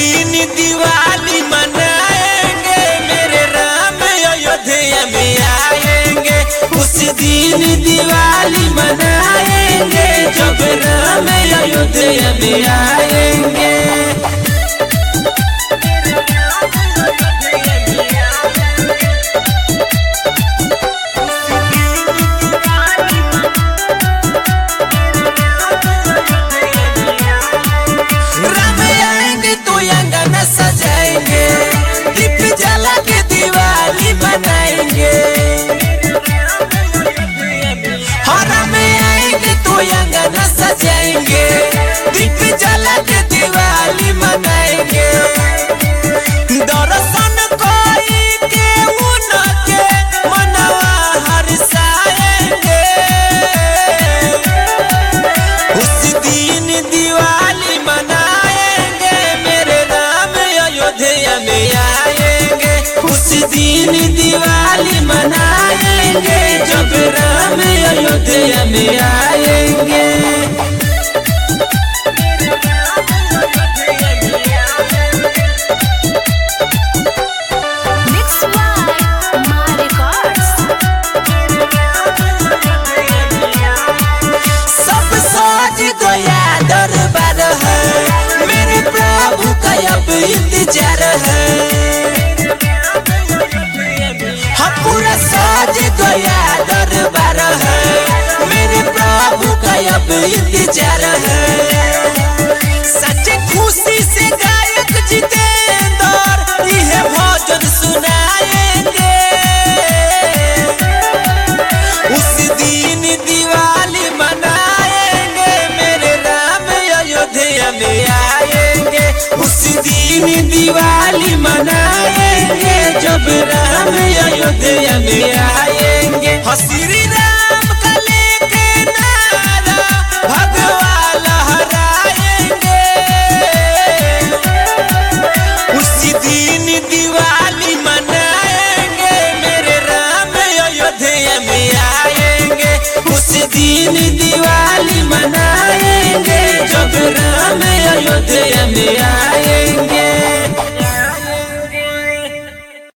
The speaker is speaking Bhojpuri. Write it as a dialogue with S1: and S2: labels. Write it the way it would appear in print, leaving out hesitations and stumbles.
S1: दिन दिवाली मनाएंगे, मेरे राम अयोध्या में आएंगे। उस दिन दिवाली मनाएंगे जब राम अयोध्या में आएंगे। राम आएंगे तो अंगना सजाएंगे, दीप जला के दिवाली मनाएंगे। राम आएंगे तो अंगना सजाएंगे, दीप जला के दिवाली मनाएंगे। दर्शन कोई के उनके मनवा हर्षाएंगे। उस दिन दिवाली मनाएंगे, मेरे राम अयोध्या में आएंगे। उस दिन दिवाली मनाएंगे जब राम अयोध्या में आएंगे। सब साज गया दरबार है, मेरे प्रभु का अब इंतजार है। हम पूरा साज गया दरबार है, मेरे प्रभु का अब इंतजार है। सच्चे खुशी से गायक जितेंद्र यह भजन सुनाएंगे। उस दिन दिवाली मनाएंगे, मेरे राम अयोध्या में आएंगे। उस दिन दिवाली मनाएंगे जब राम अयोध्या में आएंगे। श्री राम का लेके नारा भगवा लहराएंगे। उस दिन दिवाली मनाएंगे, मेरे राम अयोध्या में आएंगे। उस दिन दिवाली मनाएंगे जब राम अयोध्या में आएंगे।